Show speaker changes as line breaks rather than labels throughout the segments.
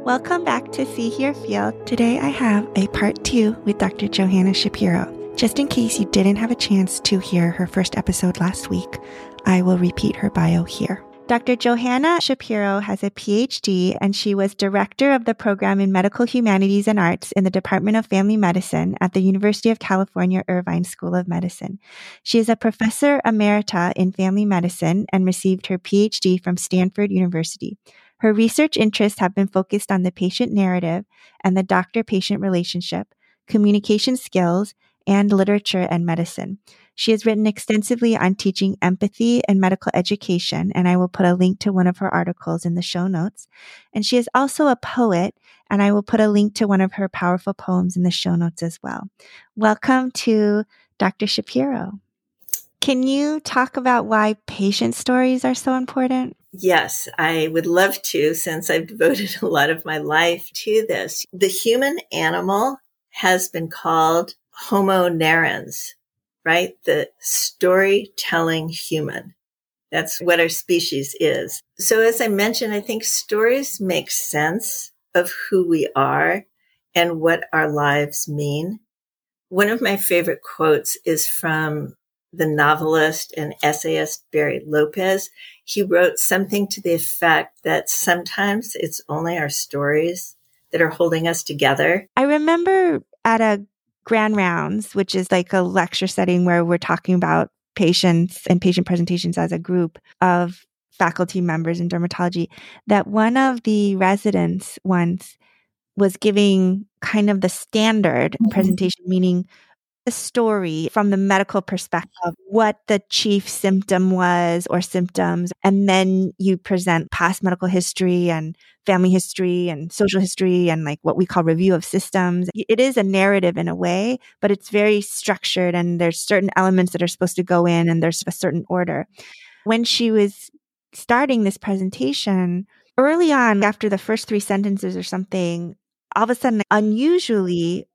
Welcome back to See, Hear, Feel. Today I have a part 2 with Dr. Johanna Shapiro. Just in case you didn't have a chance to hear her first episode last week, I will repeat her bio here. Dr. Johanna Shapiro has a PhD, and she was director of the program in Medical Humanities and Arts in the Department of Family Medicine at the University of California, Irvine School of Medicine. She is a professor emerita in family medicine and received her PhD from Stanford University. Her research interests have been focused on the patient narrative and the doctor-patient relationship, communication skills, and literature and medicine. She has written extensively on teaching empathy and medical education, and I will put a link to one of her articles in the show notes. And she is also a poet, and I will put a link to one of her powerful poems in the show notes as well. Welcome to Dr. Shapiro. Can you talk about why patient stories are so important?
Yes, I would love to, since I've devoted a lot of my life to this. The human animal has been called Homo narrans, right? The storytelling human. That's what our species is. So as I mentioned, I think stories make sense of who we are and what our lives mean. One of my favorite quotes is from the novelist and essayist Barry Lopez. He wrote something to the effect that sometimes it's only our stories that are holding us together.
I remember at a Grand Rounds, which is like a lecture setting where we're talking about patients and patient presentations as a group of faculty members in dermatology, that one of the residents once was giving kind of the standard presentation, meaning the story from the medical perspective of what the chief symptom was or symptoms. And then you present past medical history and family history and social history and like what we call review of systems. It is a narrative in a way, but it's very structured and there's certain elements that are supposed to go in and there's a certain order. When she was starting this presentation, early on, after the first 3 sentences or something, all of a sudden, unusually,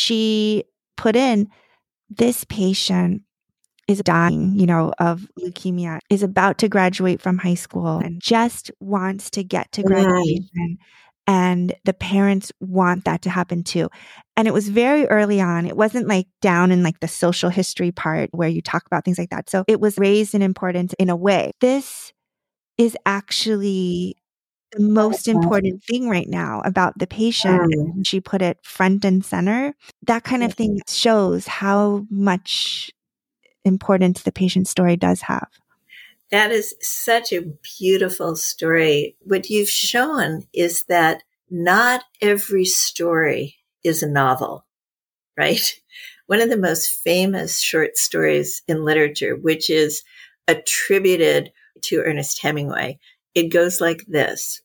she put in, this patient is dying, of leukemia, is about to graduate from high school and just wants to get to graduation. And the parents want that to happen too. And it was very early on. It wasn't like down in like the social history part where you talk about things like that. So it was raised in importance in a way. This is actually the most important thing right now about the patient. She put it front and center. That kind of thing shows how much importance the patient story does have.
That is such a beautiful story. What you've shown is that not every story is a novel, right? One of the most famous short stories in literature, which is attributed to Ernest Hemingway, it goes like this.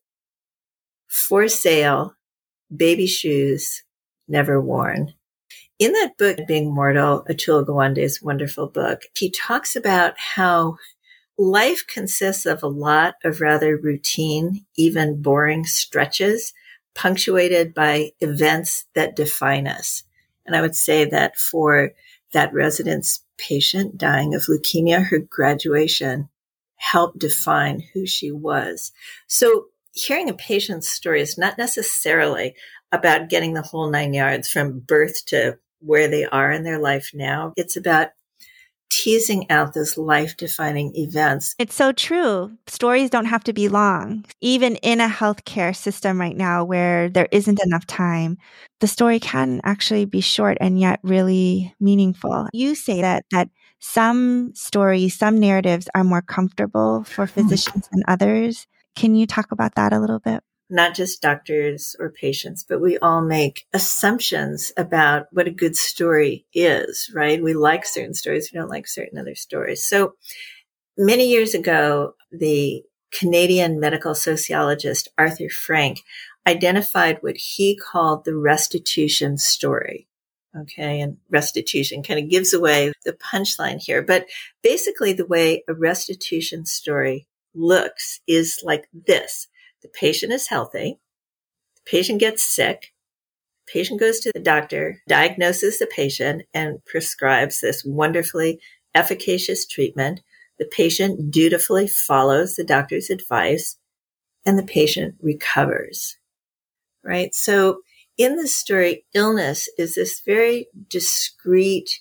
For sale, baby shoes, never worn. In that book, Being Mortal, Atul Gawande's wonderful book, he talks about how life consists of a lot of rather routine, even boring stretches, punctuated by events that define us. And I would say that for that resident's patient dying of leukemia, her graduation helped define who she was. So hearing a patient's story is not necessarily about getting the whole 9 yards from birth to where they are in their life now. It's about teasing out those life-defining events.
It's so true. Stories don't have to be long. Even in a healthcare system right now where there isn't enough time, the story can actually be short and yet really meaningful. You say that some stories, some narratives are more comfortable for physicians than others. Can you talk about that a little bit?
Not just doctors or patients, but we all make assumptions about what a good story is, right? We like certain stories. We don't like certain other stories. So many years ago, the Canadian medical sociologist Arthur Frank identified what he called the restitution story. Okay. And restitution kind of gives away the punchline here. But basically the way a restitution story looks is like this. The patient is healthy. The patient gets sick. The patient goes to the doctor, diagnoses the patient, and prescribes this wonderfully efficacious treatment. The patient dutifully follows the doctor's advice, and the patient recovers. right? So in the story, illness is this very discrete,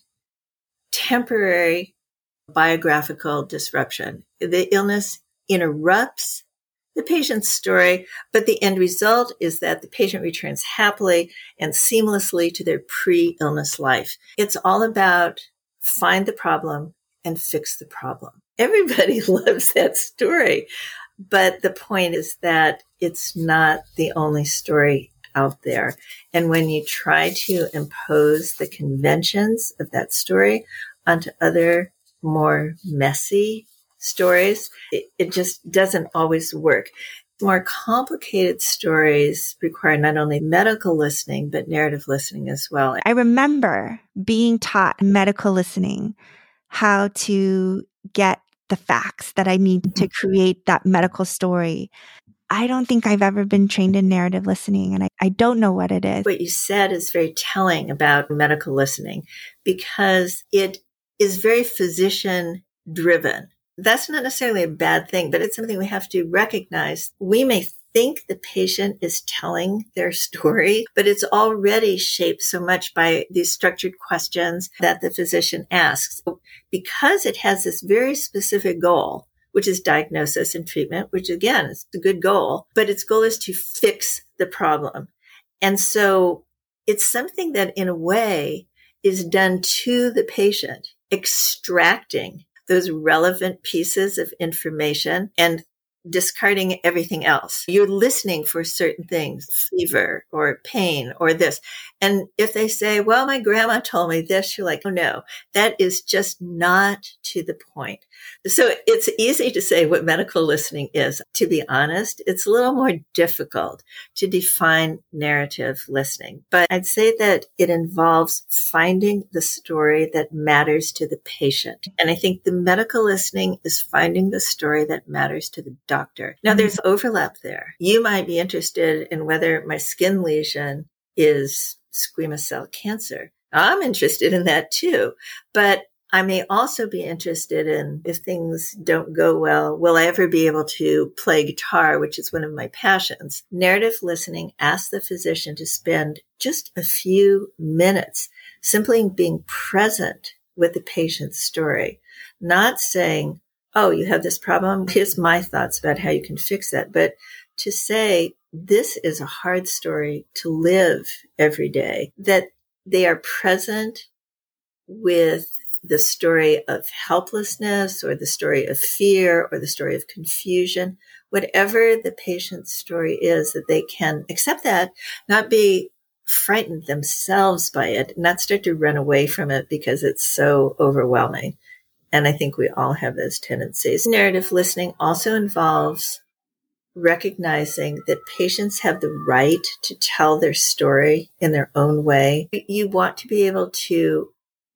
temporary biographical disruption. The illness interrupts the patient's story, but the end result is that the patient returns happily and seamlessly to their pre-illness life. It's all about find the problem and fix the problem. Everybody loves that story, but the point is that it's not the only story out there. And when you try to impose the conventions of that story onto other more messy stories, it just doesn't always work. More complicated stories require not only medical listening, but narrative listening as well.
I remember being taught medical listening, how to get the facts that I need to create that medical story. I don't think I've ever been trained in narrative listening, and I don't know what it is.
What you said is very telling about medical listening because it is very physician driven. That's not necessarily a bad thing, but it's something we have to recognize. We may think the patient is telling their story, but it's already shaped so much by these structured questions that the physician asks. Because it has this very specific goal, which is diagnosis and treatment, which again is a good goal, but its goal is to fix the problem. And so it's something that in a way is done to the patient, extracting those relevant pieces of information and discarding everything else. You're listening for certain things, fever or pain or this. And if they say, well, my grandma told me this, you're like, oh no, that is just not to the point. So it's easy to say what medical listening is. To be honest, it's a little more difficult to define narrative listening. But I'd say that it involves finding the story that matters to the patient. And I think the medical listening is finding the story that matters to the doctor. Now, there's overlap there. You might be interested in whether my skin lesion is squamous cell cancer. I'm interested in that too. But I may also be interested in if things don't go well, will I ever be able to play guitar, which is one of my passions? Narrative listening asks the physician to spend just a few minutes simply being present with the patient's story, not saying, oh, you have this problem. Here's my thoughts about how you can fix that. But to say, this is a hard story to live every day, that they are present with the story of helplessness or the story of fear or the story of confusion, whatever the patient's story is, that they can accept that, not be frightened themselves by it, not start to run away from it because it's so overwhelming. And I think we all have those tendencies. Narrative listening also involves recognizing that patients have the right to tell their story in their own way. You want to be able to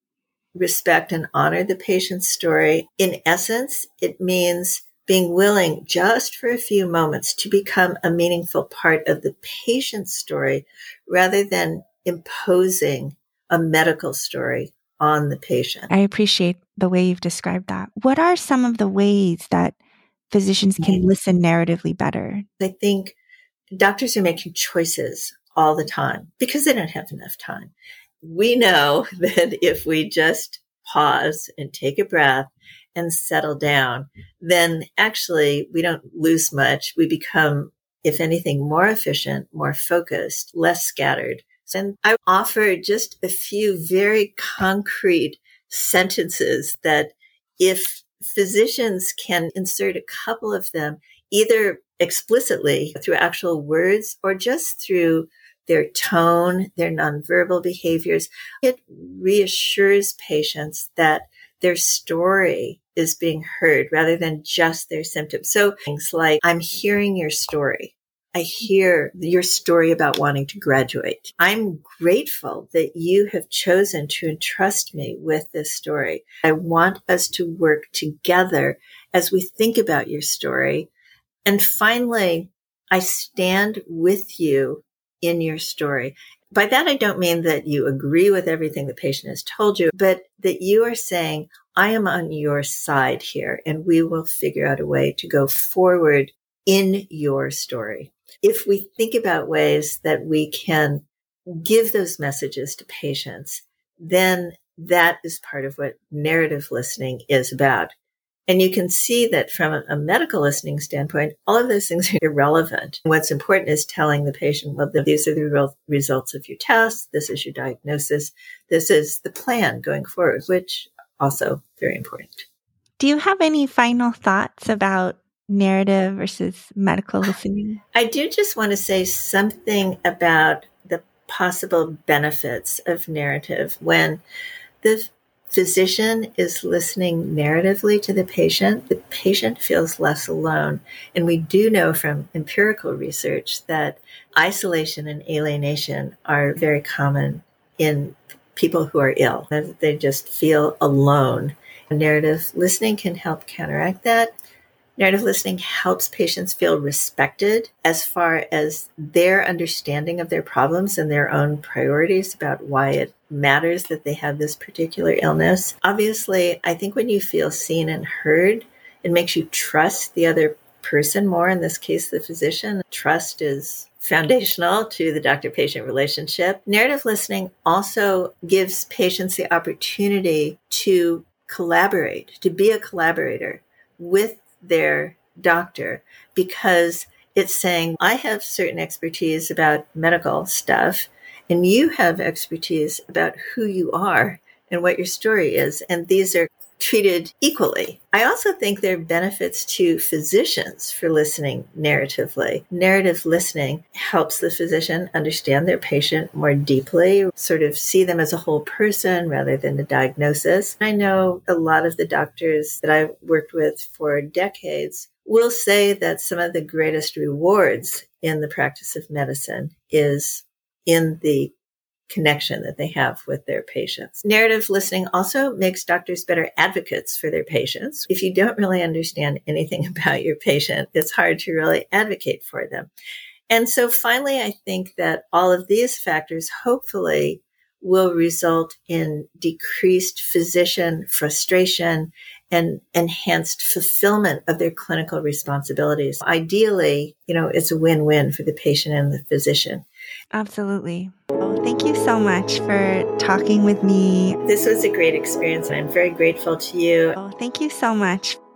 respect and honor the patient's story. In essence, it means being willing just for a few moments to become a meaningful part of the patient's story rather than imposing a medical story on the patient.
I appreciate the way you've described that. What are some of the ways that physicians can listen narratively better?
I think doctors are making choices all the time because they don't have enough time. We know that if we just pause and take a breath and settle down, then actually we don't lose much. We become, if anything, more efficient, more focused, less scattered. And I offer just a few very concrete sentences that if physicians can insert a couple of them, either explicitly through actual words or just through their tone, their nonverbal behaviors, it reassures patients that their story is being heard rather than just their symptoms. So things like, I'm hearing your story. I hear your story about wanting to graduate. I'm grateful that you have chosen to entrust me with this story. I want us to work together as we think about your story. And finally, I stand with you in your story. By that, I don't mean that you agree with everything the patient has told you, but that you are saying, I am on your side here, and we will figure out a way to go forward in your story. If we think about ways that we can give those messages to patients, then that is part of what narrative listening is about. And you can see that from a medical listening standpoint, all of those things are irrelevant. What's important is telling the patient, well, these are the results of your test. This is your diagnosis. This is the plan going forward, which also very important.
Do you have any final thoughts about narrative versus medical listening?
I do just want to say something about the possible benefits of narrative when the physician is listening narratively to the patient feels less alone. And we do know from empirical research that isolation and alienation are very common in people who are ill. They just feel alone. Narrative listening can help counteract that. Narrative listening helps patients feel respected as far as their understanding of their problems and their own priorities about why it matters that they have this particular illness. Obviously, I think when you feel seen and heard, it makes you trust the other person more, in this case, the physician. Trust is foundational to the doctor-patient relationship. Narrative listening also gives patients the opportunity to collaborate, to be a collaborator with their doctor, because it's saying, I have certain expertise about medical stuff, and you have expertise about who you are and what your story is. And these are treated equally. I also think there are benefits to physicians for listening narratively. Narrative listening helps the physician understand their patient more deeply, sort of see them as a whole person rather than the diagnosis. I know a lot of the doctors that I've worked with for decades will say that some of the greatest rewards in the practice of medicine is in the connection that they have with their patients. Narrative listening also makes doctors better advocates for their patients. If you don't really understand anything about your patient, it's hard to really advocate for them. And so finally, I think that all of these factors hopefully will result in decreased physician frustration and enhanced fulfillment of their clinical responsibilities. Ideally, it's a win-win for the patient and the physician.
Absolutely. Oh, thank you so much for talking with me.
This was a great experience, and I'm very grateful to you.
Oh, thank you so much.